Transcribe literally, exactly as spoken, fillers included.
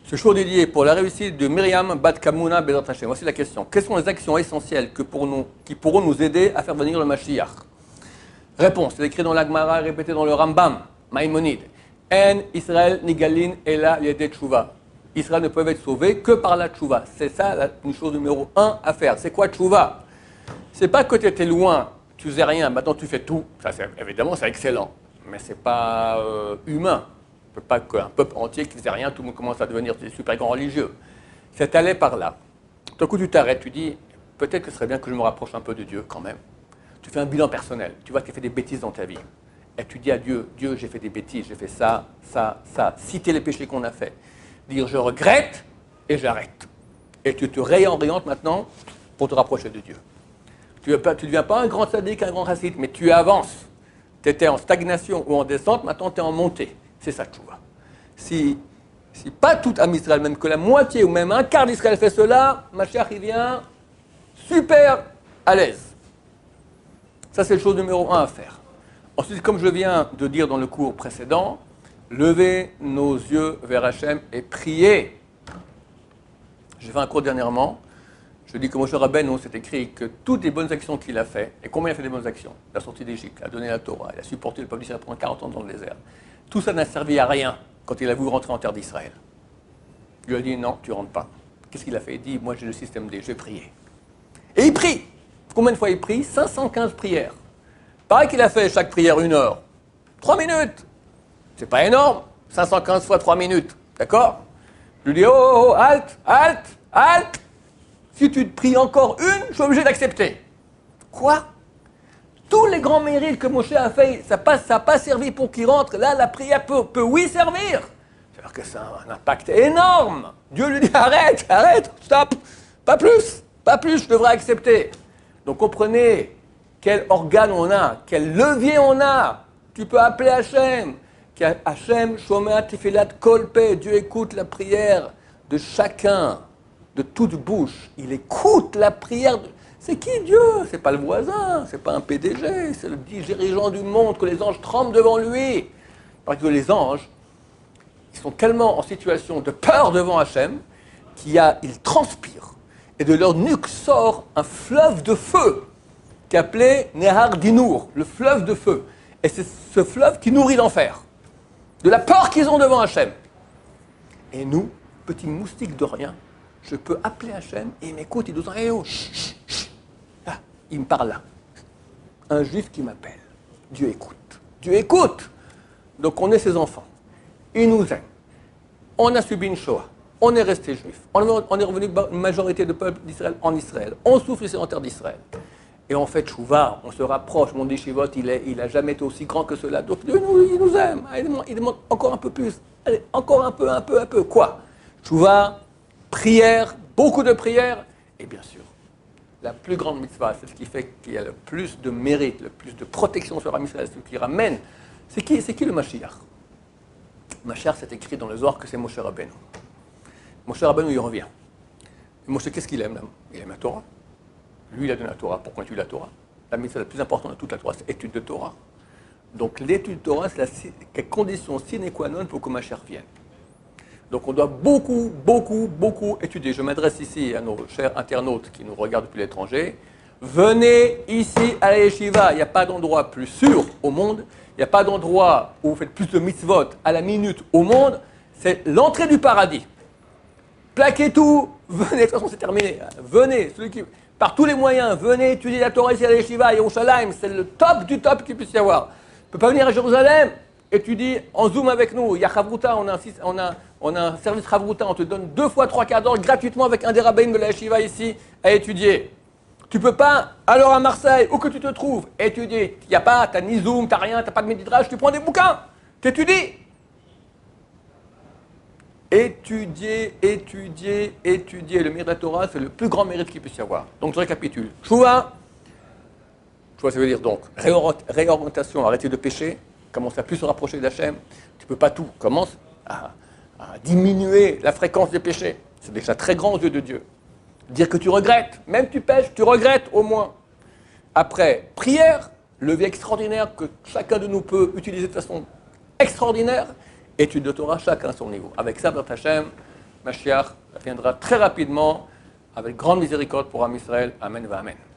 Ce jour dédié pour la réussite de Myriam Bat Kamuna Bezrat Hashem. Voici la question. Quelles sont les actions essentielles que pour nous, qui pourront nous aider à faire venir le Mashiach? Réponse. C'est écrit dans l'Agmara, répété dans le Rambam, Maïmonide. En Israël Nigalin Ela Yede Tshuva. Israël ne peut être sauvé que par la Tshuva. C'est ça la une chose numéro un à faire. C'est quoi Tshuva? C'est pas que tu étais loin, tu faisais rien, maintenant tu fais tout. Ça, c'est, évidemment, c'est excellent. Mais c'est pas euh, humain. On ne peut pas qu'un peuple entier qui ne faisait rien, tout le monde commence à devenir des super grands religieux. C'est allé par là. Tout coup, tu t'arrêtes, tu dis, peut-être que ce serait bien que je me rapproche un peu de Dieu quand même. Tu fais un bilan personnel. Tu vois que tu as fait des bêtises dans ta vie. Et tu dis à Dieu, Dieu, j'ai fait des bêtises, j'ai fait ça, ça, ça. Citer les péchés qu'on a faits. Dire, je regrette et j'arrête. Et tu te réorientes maintenant pour te rapprocher de Dieu. Tu ne deviens pas un grand sadique, un grand chassid, mais tu avances. Tu étais en stagnation ou en descente, maintenant tu es en montée. C'est ça que tu vois. Si, si pas tout Am Israël, même que la moitié ou même un quart d'Israël fait cela, Mashiach il vient super à l'aise. Ça c'est la chose numéro un à faire. Ensuite, comme je viens de dire dans le cours précédent, levez nos yeux vers Hachem et priez. J'ai fait un cours dernièrement. Je dis que Moshe Rabbeinu, c'est écrit que toutes les bonnes actions qu'il a fait, et combien il a fait des bonnes actions? La sortie d'Égypte, il a donné la Torah, il a supporté le peuple d'Israël pendant quarante ans dans le désert. Tout ça n'a servi à rien quand il a voulu rentrer en terre d'Israël. Dieu a dit non, tu ne rentres pas. Qu'est-ce qu'il a fait? Il dit, moi j'ai le système D, je vais prier. Et il prie. Combien de fois il prie? cinq cent quinze prières. Pareil qu'il a fait chaque prière une heure. trois minutes. C'est pas énorme. cinq cent quinze fois trois minutes. D'accord? Je lui dis, oh, oh, oh, halte, halte, halte. Si tu te pries encore une, je suis obligé d'accepter. Quoi? Tous les grands mérites que Moshe a fait, ça n'a pas, pas servi pour qu'il rentre. Là, la prière peut, peut oui servir. C'est-à-dire que ça a un impact énorme. Dieu lui dit, arrête, arrête, stop. Pas plus, pas plus, je devrais accepter. Donc comprenez quel organe on a, quel levier on a. Tu peux appeler Hachem. Hachem, Shomer Tifilat Kolpe. Dieu écoute la prière de chacun. De toute bouche, il écoute la prière. De... C'est qui Dieu? C'est pas le voisin, c'est pas un P D G, c'est le dirigeant du monde, que les anges tremblent devant lui. Parce que les anges, ils sont tellement en situation de peur devant Hachem, qu'ils transpirent. Et de leur nuque sort un fleuve de feu, qui est appelé Nehar Dinour, le fleuve de feu. Et c'est ce fleuve qui nourrit l'enfer. De la peur qu'ils ont devant Hachem. Et nous, petits moustiques de rien, je peux appeler Hachem et il m'écoute, il nous dit hey, oh, chut, chut, chut. Là, il me parle là. Un juif qui m'appelle. Dieu écoute. Dieu écoute. Donc on est ses enfants. Il nous aime. On a subi une Shoah. On est resté juif. On est revenu une majorité de peuple d'Israël en Israël. On souffre ici en terre d'Israël. Et on fait tchouva, on se rapproche. Mon déchivot, il n'a jamais été aussi grand que cela. Donc Dieu nous, il nous aime. Il demande, il demande encore un peu plus. Allez, encore un peu, un peu, un peu. Quoi? Tchouva, prière, beaucoup de prières, et bien sûr, la plus grande mitzvah, c'est ce qui fait qu'il y a le plus de mérite, le plus de protection sur Am Israël, ce qui ramène. C'est qui, c'est qui le Mashiach? Mashiach, c'est écrit dans le Zohar que c'est Moshe Rabbeinu. Moshe Rabbeinu, il revient. Et Moshe, qu'est-ce qu'il aime là? Il aime la Torah. Lui, il a donné la Torah. Pourquoi étudier la Torah? La mitzvah la plus importante de toute la Torah, c'est l'étude de Torah. Donc l'étude de Torah, c'est la, la condition sine qua non pour que Mashiach vienne. Donc on doit beaucoup, beaucoup, beaucoup étudier. Je m'adresse ici à nos chers internautes qui nous regardent depuis l'étranger. Venez ici à la yeshiva. Il n'y a pas d'endroit plus sûr au monde. Il n'y a pas d'endroit où vous faites plus de mitzvot à la minute au monde. C'est l'entrée du paradis. Plaquez tout. Venez, de toute façon c'est terminé. Venez, celui qui, par tous les moyens, venez étudier la Torah ici à la yeshiva, à Yerushalayim. C'est le top du top qu'il puisse y avoir. On ne peut pas venir à Jérusalem. Et tu dis, en Zoom avec nous, il y a Chavruta, on a, un, on, a, on a un service Chavruta, on te donne deux fois trois quarts d'heure gratuitement avec un des rabbins de la yeshiva ici à étudier. Tu peux pas, alors à Marseille, où que tu te trouves, étudier. Il n'y a pas, tu n'as ni Zoom, tu n'as rien, tu n'as pas de méditrage, tu prends des bouquins, tu étudies. Étudier, étudier, étudier. Le mérite de la Torah, c'est le plus grand mérite qu'il puisse y avoir. Donc je récapitule. Chouva, chouva ça veut dire donc réorientation, arrêter de pécher. Commence à plus se rapprocher d'Hachem. Tu ne peux pas tout. Commence à, à diminuer la fréquence des péchés. C'est déjà très grand aux yeux de Dieu. Dire que tu regrettes. Même tu pêches, tu regrettes au moins. Après, prière, levier extraordinaire que chacun de nous peut utiliser de façon extraordinaire. Étude de Torah, chacun à son niveau. Avec ça, notre Hachem, Mashiach viendra très rapidement avec grande miséricorde pour Am Israël. Amen va Amen.